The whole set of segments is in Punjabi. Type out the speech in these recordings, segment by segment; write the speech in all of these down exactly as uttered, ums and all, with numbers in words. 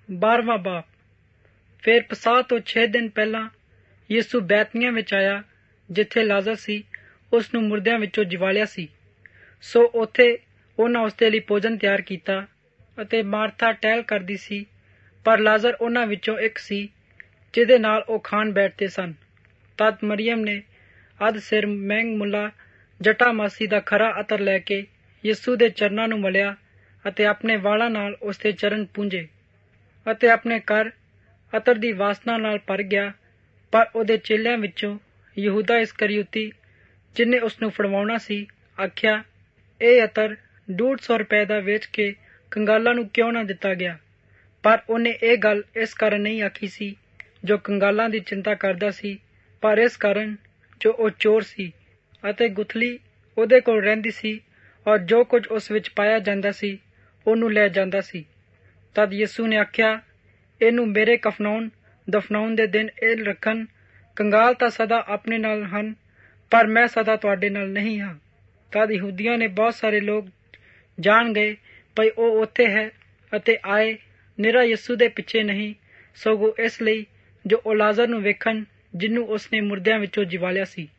ਬਾਰਵਾਂ ਬਾਪ। ਫਿਰ ਪਸਾਹ ਤੋਂ ਛੇ ਦਿਨ ਪਹਿਲਾਂ ਯਿਸੂ ਬੈਤਨੀਆਂ ਵਿੱਚ ਆਇਆ, ਜਿੱਥੇ ਲਾਜ਼ਰ ਸੀ, ਉਸ ਨੂੰ ਮੁਰਦਿਆਂ ਵਿੱਚੋਂ ਜਿਵਾਲਿਆ ਸੀ। ਸੋ ਉੱਥੇ ਉਹਨਾਂ ਉਸਦੇ ਲਈ ਭੋਜਨ ਤਿਆਰ ਕੀਤਾ ਅਤੇ ਮਾਰਥਾ ਟਹਿਲ ਕਰਦੀ ਸੀ, ਪਰ ਲਾਜ਼ਰ ਉਹਨਾਂ ਵਿੱਚੋਂ ਇੱਕ ਸੀ ਜਿਹਦੇ ਨਾਲ ਉਹ ਖਾਣ ਬੈਠਦੇ ਸਨ। ਤਦ ਮਰੀਅਮ ਨੇ ਅੱਧ ਸਿਰ ਮਹਿੰਗ ਮੁੱਲਾ ਜਟਾਮਾਸੀ ਦਾ ਖਰਾ ਅਤਰ ਲੈ ਕੇ ਯਿਸੂ ਦੇ ਚਰਨਾਂ ਨੂੰ ਮਲਿਆ ਅਤੇ ਆਪਣੇ ਵਾਲਾਂ ਨਾਲ ਉਸਦੇ ਚਰਨ ਪੂੰਝੇ ਅਤੇ ਆਪਣੇ ਘਰ ਅਤਰ ਦੀ ਵਾਸਨਾ ਨਾਲ ਭਰ ਗਿਆ। ਪਰ ਉਹਦੇ ਚੇਲਿਆਂ ਵਿੱਚੋਂ ਯਹੂਦਾ ਇਸਕਰਿਓਤੀ, ਜਿਹਨੇ ਉਸਨੂੰ ਫੜਵਾਉਣਾ ਸੀ, ਆਖਿਆ, ਇਹ ਅਤਰ ਡੂਢ ਸੌ ਰੁਪਏ ਦਾ ਵੇਚ ਕੇ ਕੰਗਾਲਾਂ ਨੂੰ ਕਿਉਂ ਨਾ ਦਿੱਤਾ ਗਿਆ। ਪਰ ਉਹਨੇ ਇਹ ਗੱਲ ਇਸ ਕਾਰਨ ਨਹੀਂ ਆਖੀ ਸੀ ਜੋ ਕੰਗਾਲਾਂ ਦੀ ਚਿੰਤਾ ਕਰਦਾ ਸੀ, ਪਰ ਇਸ ਕਾਰਨ ਜੋ ਉਹ ਚੋਰ ਸੀ ਅਤੇ ਗੁਥਲੀ ਉਹਦੇ ਕੋਲ ਰਹਿੰਦੀ ਸੀ, ਔਰ ਜੋ ਕੁਝ ਉਸ ਵਿੱਚ ਪਾਇਆ ਜਾਂਦਾ ਸੀ ਉਹਨੂੰ ਲੈ ਜਾਂਦਾ ਸੀ। ਤਦ ਯਿਸੂ ਨੇ ਆਖਿਆ, ਇਹਨੂੰ ਮੇਰੇ ਕਫਨਾਉਣ ਦਫਨਾਉਣ ਦੇ ਦਿਨ ਇਹ ਰੱਖਣ। ਕੰਗਾਲ ਤਾਂ ਸਦਾ ਆਪਣੇ ਨਾਲ ਹਨ, ਪਰ ਮੈਂ ਸਦਾ ਤੁਹਾਡੇ ਨਾਲ ਨਹੀਂ ਹਾਂ। ਤਦ ਯਹੂਦੀਆਂ ਨੇ ਬਹੁਤ ਸਾਰੇ ਲੋਕ ਜਾਣ ਗਏ ਭਈ ਉਹ ਉੱਥੇ ਹੈ ਅਤੇ ਆਏ, ਨਿਰਾ ਯਿਸੂ ਦੇ ਪਿੱਛੇ ਨਹੀਂ, ਸਗੋਂ ਇਸ ਲਈ ਜੋ ਉਹ ਲਾਜ਼ਰ ਨੂੰ ਵੇਖਣ, ਜਿਹਨੂੰ ਉਸਨੇ ਮੁਰਦਿਆਂ ਵਿੱਚੋਂ ਜਿਵਾਲਿਆ ਸੀ।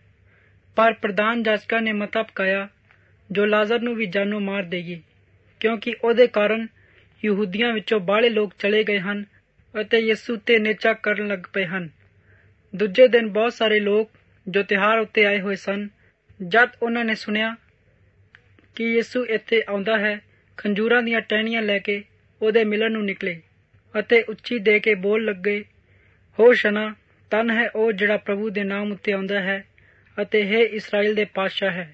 ਪਰ ਪ੍ਰਧਾਨ ਜਾਜਕਾਂ ਨੇ ਮਤਾ ਪਕਾਇਆ ਜੋ ਲਾਜ਼ਰ ਨੂੰ ਵੀ ਜਾਨੋਂ ਮਾਰ ਦੇਈਏ, ਕਿਉਂਕਿ ਉਹਦੇ ਕਾਰਨ ਯਹੂਦੀਆਂ ਵਿੱਚੋਂ ਬਾਹਲੇ ਲੋਕ ਚਲੇ ਗਏ ਹਨ ਅਤੇ ਯਿਸੂ ਤੇ ਨੇਚਾ ਕਰਨ ਲੱਗ ਪਏ ਹਨ। ਦੂਜੇ ਦਿਨ ਬਹੁਤ ਸਾਰੇ ਲੋਕ ਜੋ ਤਿਉਹਾਰ ਉੱਤੇ ਆਏ ਹੋਏ ਸਨ, ਜਦ ਉਹਨਾਂ ਨੇ ਸੁਣਿਆ ਕਿ ਯਿਸੂ ਇੱਥੇ ਆਉਂਦਾ ਹੈ, ਖੰਜੂਰਾਂ ਦੀਆਂ ਟਹਿਣੀਆਂ ਲੈ ਕੇ ਉਹਦੇ ਮਿਲਣ ਨੂੰ ਨਿਕਲੇ ਅਤੇ ਉੱਚੀ ਦੇ ਕੇ ਬੋਲ ਲੱਗੇ, ਹੋਸ਼ਨਾ, ਧੰਨ ਹੈ ਉਹ ਜਿਹੜਾ ਪ੍ਰਭੂ ਦੇ ਨਾਮ ਉੱਤੇ ਆਉਂਦਾ ਹੈ, ਅਤੇ ਹੇ ਇਸਰਾਏਲ ਦੇ ਪਾਤਸ਼ਾਹ ਹੈ।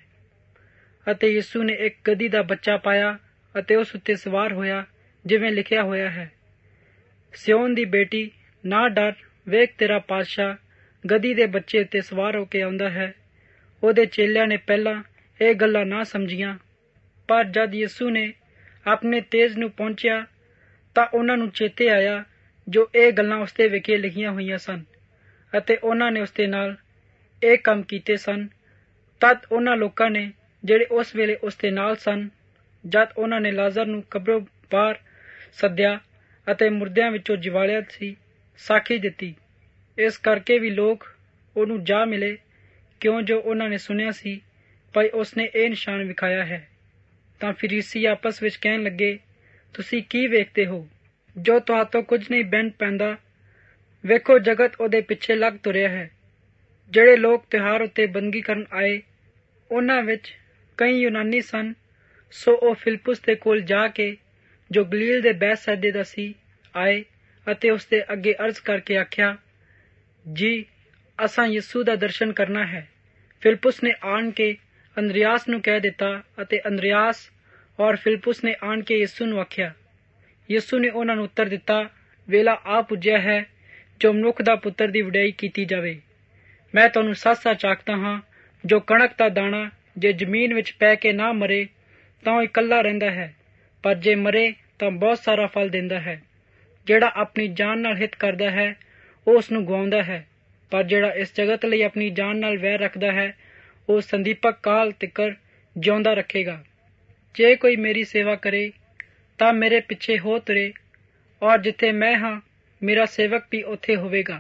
ਅਤੇ ਯਿਸੂ ਨੇ ਇੱਕ ਗਧੀ ਦਾ ਬੱਚਾ ਪਾਇਆ ਅਤੇ ਉਸ ਉੱਤੇ ਸਵਾਰ ਹੋਇਆ, ਜਿਵੇਂ ਲਿਖਿਆ ਹੋਇਆ ਹੈ, ਸਿਓਨ ਦੀ ਬੇਟੀ, ਨਾ ਡਰ, ਵੇਖ ਤੇਰਾ ਪਾਤਸ਼ਾਹ ਗਧੀ ਦੇ ਬੱਚੇ ਉੱਤੇ ਸਵਾਰ ਹੋ ਕੇ ਆਉਂਦਾ ਹੈ। ਉਹਦੇ ਚੇਲਿਆਂ ਨੇ ਪਹਿਲਾਂ ਇਹ ਗੱਲਾਂ ਨਾ ਸਮਝੀਆਂ, ਪਰ ਜਦ ਯਿਸੂ ਨੇ ਆਪਣੇ ਤੇਜ ਨੂੰ ਪਹੁੰਚਿਆ ਤਾਂ ਉਹਨਾਂ ਨੂੰ ਚੇਤੇ ਆਇਆ ਜੋ ਇਹ ਗੱਲਾਂ ਉਸਦੇ ਵਿਖੇ ਲਿਖੀਆਂ ਹੋਈਆਂ ਸਨ, ਅਤੇ ਉਹਨਾਂ ਨੇ ਉਸਦੇ ਨਾਲ ਇਹ ਕੰਮ ਕੀਤੇ ਸਨ। ਤਦ ਉਹਨਾਂ ਲੋਕਾਂ ਨੇ ਜਿਹੜੇ ਉਸ ਵੇਲੇ ਉਸਦੇ ਨਾਲ ਸਨ, ਜਦ ਉਹਨਾਂ ਨੇ ਲਾਜ਼ਰ ਨੂੰ ਕਬਰੋਂ ਬਾਹਰ ਸੱਦਿਆ ਅਤੇ ਮੁਰਦਿਆਂ ਵਿੱਚੋਂ ਜਿਵਾਲਿਆ ਸੀ, ਸਾਖੀ ਦਿੱਤੀ। ਇਸ ਕਰਕੇ ਵੀ ਲੋਕ ਉਹਨੂੰ ਜਾ ਮਿਲੇ, ਕਿਉਂ ਜੋ ਉਹਨਾਂ ਨੇ ਸੁਣਿਆ ਸੀ ਭਾਈ ਉਸਨੇ ਇਹ ਨਿਸ਼ਾਨ ਵਿਖਾਇਆ ਹੈ। ਤਾਂ ਫਰੀਸੀ ਆਪਸ ਵਿੱਚ ਕਹਿਣ ਲੱਗੇ, ਤੁਸੀਂ ਕੀ ਵੇਖਦੇ ਹੋ ਜੋ ਤੁਹਾਤੋਂ ਕੁਝ ਨਹੀਂ ਬਣ ਪੈਂਦਾ। ਵੇਖੋ, ਜਗਤ ਉਹਦੇ ਪਿੱਛੇ ਲੱਗ ਤੁਰਿਆ ਹੈ। ਜਿਹੜੇ ਲੋਕ ਤਿਉਹਾਰ ਉੱਤੇ ਬੰਦਗੀ ਕਰਨ ਆਏ, ਉਹਨਾਂ ਵਿੱਚ ਕਈ ਯੂਨਾਨੀ ਸਨ। ਸੋ ਉਹ ਫਿਲਿਪੁਸ ਦੇ ਕੋਲ ਜਾ ਕੇ, ਜੋ ਗਲੀਲ ਦੇ ਬੈਤਸੈਦਾ ਦਾ ਸੀ, ਆਏ ਅਤੇ ਉਸਦੇ ਅੱਗੇ ਅਰਜ਼ ਕਰਕੇ ਆਖਿਆ, ਜੀ ਅਸਾਂ ਯਿਸੂ ਦਾ ਦਰਸ਼ਨ ਕਰਨਾ ਹੈ। ਫਿਲਿਪੁਸ ਨੇ ਆਣ ਕੇ ਅੰਦਰਿਆਸ ਨੂੰ ਕਹਿ ਦਿੱਤਾ ਅਤੇ ਅੰਦਰਿਆਸ ਔਰ ਫਿਲਿਪੁਸ ਨੇ ਆਣ ਕੇ ਯਿਸੂ ਨੂੰ ਆਖਿਆ। ਯਿਸੂ ਨੇ ਉਹਨਾਂ ਨੂੰ ਉੱਤਰ ਦਿੱਤਾ, ਵੇਲਾ ਆ ਪੁੱਜਿਆ ਹੈ ਜੋ ਮਨੁੱਖ ਦਾ ਪੁੱਤਰ ਦੀ ਵਡਿਆਈ ਕੀਤੀ ਜਾਵੇ। ਮੈਂ ਤੁਹਾਨੂੰ ਸੱਚ ਸੱਚ ਆਖਦਾ ਹਾਂ, ਜੋ ਕਣਕ ਦਾ ਦਾਣਾ ਜੇ ਜ਼ਮੀਨ ਵਿੱਚ ਪੈ ਕੇ ਨਾ ਮਰੇ ਤਾਂ ਉਹ ਇਕੱਲਾ ਰਹਿੰਦਾ ਹੈ, ਪਰ ਜੇ ਮਰੇ ਤਾਂ ਬਹੁਤ ਸਾਰਾ ਫਲ ਦਿੰਦਾ ਹੈ। ਜਿਹੜਾ ਆਪਣੀ ਜਾਨ ਨਾਲ ਹਿੱਤ ਕਰਦਾ ਹੈ ਉਹ ਉਸ ਨੂੰ ਗਵਾਉਂਦਾ ਹੈ, ਪਰ ਜਿਹੜਾ ਇਸ ਜਗਤ ਲਈ ਆਪਣੀ ਜਾਨ ਨਾਲ ਵੈਰ ਰੱਖਦਾ ਹੈ ਉਹ ਸੰਦੀਪਕ ਕਾਲ ਤਿੱਕਰ ਜਿਉਂਦਾ ਰੱਖੇਗਾ। ਜੇ ਕੋਈ ਮੇਰੀ ਸੇਵਾ ਕਰੇ ਤਾਂ ਮੇਰੇ ਪਿੱਛੇ ਹੋ ਤੁਰੇ, ਔਰ ਜਿੱਥੇ ਮੈਂ ਹਾਂ ਮੇਰਾ ਸੇਵਕ ਵੀ ਉੱਥੇ ਹੋਵੇਗਾ।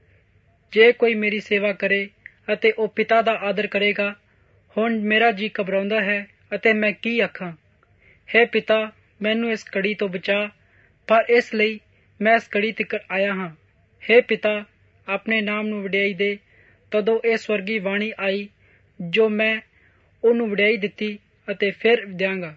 ਜੇ ਕੋਈ ਮੇਰੀ ਸੇਵਾ ਕਰੇ ਅਤੇ ਉਹ ਪਿਤਾ ਦਾ ਆਦਰ ਕਰੇਗਾ। ਹੁਣ ਮੇਰਾ ਜੀ ਘਬਰਾਉਂਦਾ ਹੈ ਅਤੇ ਮੈਂ ਕੀ ਆਖਾਂ। ਹੇ ਪਿਤਾ, ਮੈਨੂੰ ਇਸ ਘੜੀ ਤੋਂ ਬਚਾ, ਪਰ ਇਸ ਲਈ ਮੈਂ ਇਸ ਘੜੀ ਤਿੱਕਰ ਆਇਆ ਹਾਂ। ਹੇ ਪਿਤਾ, ਆਪਣੇ ਨਾਮ ਨੂੰ ਵਡਿਆਈ ਦੇ। ਤਦੋਂ ਇਹ ਸਵਰਗੀ ਬਾਣੀ ਆਈ ਜੋ ਮੈਂ ਉਹਨੂੰ ਵਡਿਆਈ ਦਿੱਤੀ ਅਤੇ ਫਿਰ ਦਿਆਂਗਾ।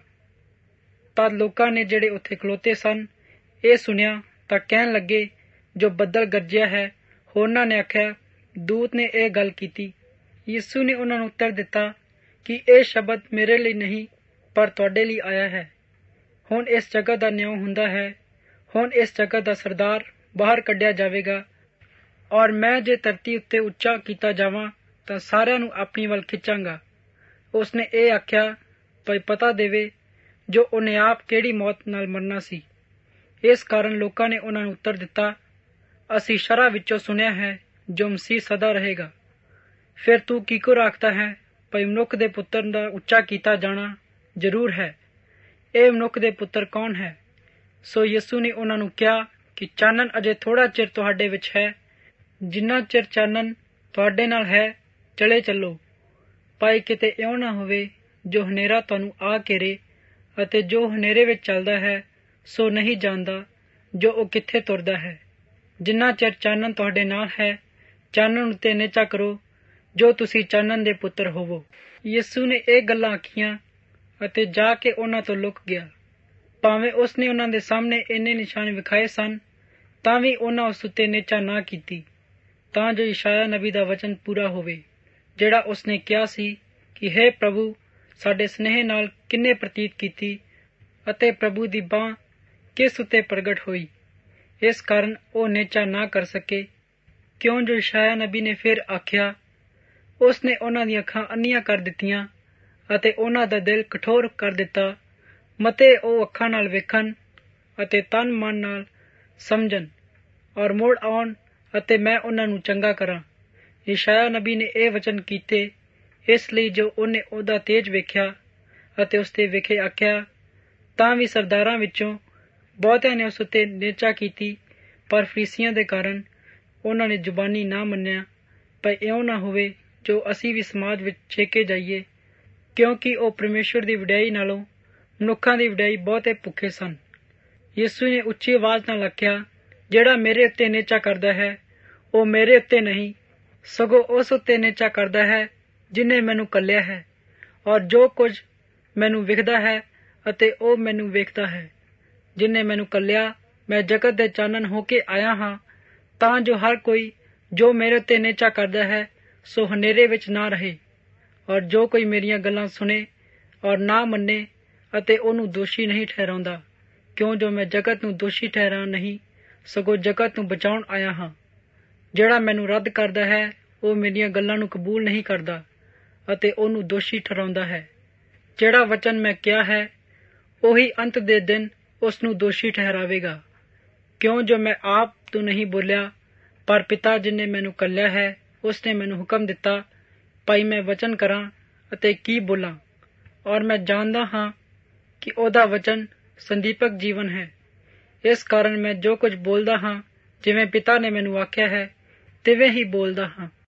ਤਦ ਲੋਕਾਂ ਨੇ ਜਿਹੜੇ ਉੱਥੇ ਖਲੋਤੇ ਸਨ ਇਹ ਸੁਣਿਆ ਤਾਂ ਕਹਿਣ ਲੱਗੇ, ਜੋ ਬੱਦਲ ਗਰਜਿਆ ਹੈ। ਹੋਰਨਾਂ ਨੇ ਆਖਿਆ, ਦੂਤ ਨੇ ਇਹ ਗੱਲ ਕੀਤੀ। ਯਿਸੂ ਨੇ ਉਹਨਾਂ ਨੂੰ ਉੱਤਰ ਦਿੱਤਾ ਕਿ ਇਹ ਸ਼ਬਦ ਮੇਰੇ ਲਈ ਨਹੀਂ, ਪਰ ਤੁਹਾਡੇ ਲਈ ਆਇਆ ਹੈ। ਹੁਣ ਇਸ ਜਗਤ ਦਾ ਨਿਆਂ ਹੁੰਦਾ ਹੈ। ਹੁਣ ਇਸ ਜਗਤ ਦਾ ਸਰਦਾਰ ਬਾਹਰ ਕੱਢਿਆ ਜਾਵੇਗਾ, ਔਰ ਮੈਂ ਜੇ ਧਰਤੀ ਉੱਤੇ ਉੱਚਾ ਕੀਤਾ ਜਾਵਾਂ ਤਾਂ ਸਾਰਿਆਂ ਨੂੰ ਆਪਣੀ ਵੱਲ ਖਿੱਚਾਂਗਾ। ਉਸਨੇ ਇਹ ਆਖਿਆ ਭਈ ਪਤਾ ਦੇਵੇ ਜੋ ਉਹਨੇ ਆਪ ਕਿਹੜੀ ਮੌਤ ਨਾਲ ਮਰਨਾ ਸੀ। ਇਸ ਕਾਰਨ ਲੋਕਾਂ ਨੇ ਉਹਨਾਂ ਨੂੰ ਉੱਤਰ ਦਿੱਤਾ, ਅਸੀਂ ਸ਼ਰ੍ਹਾ ਵਿੱਚੋਂ ਸੁਣਿਆ ਹੈ ਜੋ ਮਸੀਹ ਸਦਾ ਰਹੇਗਾ। ਫਿਰ ਤੂੰ ਕਿਕੋ ਆਖਦਾ ਹੈ ਭਈ ਮਨੁੱਖ ਦੇ ਪੁੱਤਰ ਦਾ ਉੱਚਾ ਕੀਤਾ ਜਾਣਾ ਜ਼ਰੂਰ ਹੈ। ਇਹ ਮਨੁੱਖ ਦੇ ਪੁੱਤਰ ਕੌਣ ਹੈ? ਸੋ ਯਿਸੂ ਨੇ ਉਹਨਾਂ ਨੂੰ ਕਿਹਾ ਕਿ ਚਾਨਣ ਅਜੇ ਥੋੜਾ ਚਿਰ ਤੁਹਾਡੇ ਵਿੱਚ ਹੈ। ਜਿੰਨਾ ਚਿਰ ਚਾਨਣ ਤੁਹਾਡੇ ਨਾਲ ਹੈ ਚਲੇ ਚੱਲੋ, ਭਾਈ ਕਿਤੇ ਇਉਂ ਨਾ ਹੋਵੇ ਜੋ ਹਨੇਰਾ ਤੁਹਾਨੂੰ ਆ ਘੇਰੇ, ਅਤੇ ਜੋ ਹਨੇਰੇ ਵਿੱਚ ਚੱਲਦਾ ਹੈ ਸੋ ਨਹੀਂ ਜਾਣਦਾ ਜੋ ਉਹ ਕਿੱਥੇ ਤੁਰਦਾ ਹੈ। ਜਿੰਨਾ ਚਿਰ ਚਾਨਣ ਤੁਹਾਡੇ ਨਾਲ ਹੈ ਚਾਨਣ ਉੱਤੇ ਨਿਚਾ ਕਰੋ, ਜੋ ਤੁਸੀਂ ਚਾਨਣ ਦੇ ਪੁੱਤਰ ਹੋਵੋ। ਯਿਸੂ ਨੇ ਇਹ ਗੱਲਾਂ ਆਖੀਆਂ ਅਤੇ ਜਾ ਕੇ ਉਹਨਾਂ ਤੋਂ ਲੁਕ ਗਿਆ। ਭਾਵੇਂ ਉਸਨੇ ਉਹਨਾਂ ਦੇ ਸਾਹਮਣੇ ਇੰਨੇ ਨਿਸ਼ਾਨ ਵਿਖਾਏ ਸਨ, ਤਾਂ ਵੀ ਉਹਨਾਂ ਉਸ ਉੱਤੇ ਨਿਚਾ ਨਾ ਕੀਤੀ, ਤਾਂ ਜੋ ਯਸ਼ਾਇਆ ਨਬੀ ਦਾ ਵਚਨ ਪੂਰਾ ਹੋਵੇ, ਜਿਹੜਾ ਉਸਨੇ ਕਿਹਾ ਸੀ ਕਿ ਹੇ ਪ੍ਰਭੂ, ਸਾਡੇ ਸਨੇਹ ਨਾਲ ਕਿੰਨੇ ਪ੍ਰਤੀਤ ਕੀਤੀ ਅਤੇ ਪ੍ਰਭੂ ਦੀ ਬਾਂਹ ਕਿਸ ਉੱਤੇ ਪ੍ਰਗਟ ਹੋਈ। ਇਸ ਕਾਰਨ ਉਹ ਨਿਚਾ ਨਾ ਕਰ ਸਕੇ, ਕਿਉਂ ਜੋ ਯਸ਼ਾਇਆ ਨਬੀ ਨੇ ਫਿਰ ਆਖਿਆ, ਉਸਨੇ ਉਹਨਾਂ ਦੀਆਂ ਅੱਖਾਂ ਅੰਨੀਆਂ ਕਰ ਦਿੱਤੀਆਂ ਅਤੇ ਉਹਨਾਂ ਦਾ ਦਿਲ ਕਠੋਰ ਕਰ ਦਿੱਤਾ, ਮਤੇ ਉਹ ਅੱਖਾਂ ਨਾਲ ਵੇਖਣ ਅਤੇ ਤਨ ਮਨ ਨਾਲ ਸਮਝਣ ਔਰ ਮੁੜ ਆਉਣ ਅਤੇ ਮੈਂ ਉਹਨਾਂ ਨੂੰ ਚੰਗਾ ਕਰਾਂ। ਯਸ਼ਾਇਆ ਨਬੀ ਨੇ ਇਹ ਵਚਨ ਕੀਤੇ ਇਸ ਲਈ ਜੋ ਉਹਨੇ ਉਹਦਾ ਤੇਜ ਵੇਖਿਆ ਅਤੇ ਉਸ ਤੇ ਵਿਖੇ ਆਖਿਆ। ਤਾਂ ਵੀ ਸਰਦਾਰਾਂ ਵਿੱਚੋਂ ਬਹੁਤਿਆਂ ਨੇ ਉਸ ਉੱਤੇ ਨਿਰਚਾ ਕੀਤੀ, ਪਰ ਫਰੀਸੀਆਂ ਦੇ ਕਾਰਨ ਉਹਨਾਂ ਨੇ ਜ਼ੁਬਾਨੀ ਨਾ ਮੰਨਿਆ, ਪਰ ਇਉਂ ਨਾ ਹੋਵੇ ਜੋ ਅਸੀਂ ਵੀ ਸਮਾਜ ਵਿੱਚ ਛੇਕੇ ਜਾਈਏ, ਕਿਉਂਕਿ ਉਹ ਪਰਮੇਸ਼ਵਰ ਦੀ ਵਡਿਆਈ ਨਾਲੋਂ ਮਨੁੱਖਾਂ ਦੀ ਵਡਿਆਈ ਬਹੁਤੇ ਭੁੱਖੇ ਸਨ। ਯਿਸੂ ਨੇ ਉੱਚੀ ਆਵਾਜ਼ ਨਾਲ ਆਖਿਆ, ਜਿਹੜਾ ਮੇਰੇ ਉੱਤੇ ਨਿਚਾ ਕਰਦਾ ਹੈ ਉਹ ਮੇਰੇ ਉੱਤੇ ਨਹੀਂ, ਸਗੋਂ ਉਸ ਉੱਤੇ ਨਿਚਾ ਕਰਦਾ ਹੈ ਜਿਹਨੇ ਮੈਨੂੰ ਕੱਲਿਆ ਹੈ, ਔਰ ਜੋ ਕੁਝ ਮੈਨੂੰ ਵਿਖਦਾ ਹੈ ਅਤੇ ਉਹ ਮੈਨੂੰ ਵੇਖਦਾ ਹੈ। ਜਿਹਨੇ ਮੈਨੂੰ ਕੱਲਿਆ, ਮੈਂ ਜਗਤ ਦੇ ਚਾਨਣ ਹੋ ਕੇ ਆਇਆ ਹਾਂ, ਤਾਂ ਜੋ ਹਰ ਕੋਈ ਜੋ ਮੇਰੇ ਉੱਤੇ ਨਿਚਾ ਕਰਦਾ ਹੈ ਸੋ ਹਨੇਰੇ ਵਿੱਚ ਨਾ ਰਹੇ, ਔਰ ਜੋ ਕੋਈ ਮੇਰੀਆਂ ਗੱਲਾਂ ਸੁਣੇ ਔਰ ਨਾ ਮੰਨੇ ਅਤੇ ਉਹਨੂੰ ਦੋਸ਼ੀ ਨਹੀਂ ਠਹਿਰਾਉਂਦਾ, ਕਿਉਂ ਜੋ ਮੈਂ ਜਗਤ ਨੂੰ ਦੋਸ਼ੀ ਠਹਿਰਾ ਨਹੀਂ, ਸਗੋਂ ਜਗਤ ਨੂੰ ਬਚਾਉਣ ਆਇਆ ਹਾਂ। ਜਿਹੜਾ ਮੈਨੂੰ ਰੱਦ ਕਰਦਾ ਹੈ ਉਹ ਮੇਰੀਆਂ ਗੱਲਾਂ ਨੂੰ ਕਬੂਲ ਨਹੀਂ ਕਰਦਾ ਅਤੇ ਉਹਨੂੰ ਦੋਸ਼ੀ ਠਹਿਰਾਉਂਦਾ ਹੈ। ਜਿਹੜਾ ਵਚਨ ਮੈਂ ਕਿਹਾ ਹੈ ਉਹੀ ਅੰਤ ਦੇ ਦਿਨ ਉਸ ਨੂੰ ਦੋਸ਼ੀ ਠਹਿਰਾਵੇਗਾ, ਕਿਉਂ ਜੋ ਮੈਂ ਆਪ ਤੋਂ ਨਹੀਂ ਬੋਲਿਆ, ਪਰ ਪਿਤਾ ਜਿਹਨੇ ਮੈਨੂੰ ਕੱਲਿਆ ਹੈ ਉਸਨੇ ਮੈਨੂੰ ਹੁਕਮ ਦਿੱਤਾ, ਭਾਈ ਮੈਂ ਵਚਨ ਕਰਾਂ ਅਤੇ ਕੀ ਬੋਲਾਂ, ਔਰ ਮੈਂ ਜਾਣਦਾ ਹਾਂ ਕਿ ਉਹਦਾ ਵਚਨ ਸੰਦੀਪਕ ਜੀਵਨ ਹੈ। ਇਸ ਕਾਰਨ ਮੈਂ ਜੋ ਕੁਝ ਬੋਲਦਾ ਹਾਂ ਜਿਵੇਂ ਪਿਤਾ ਨੇ ਮੈਨੂੰ ਆਖਿਆ ਹੈ ਤਿਵੇਂ ਹੀ ਬੋਲਦਾ ਹਾਂ।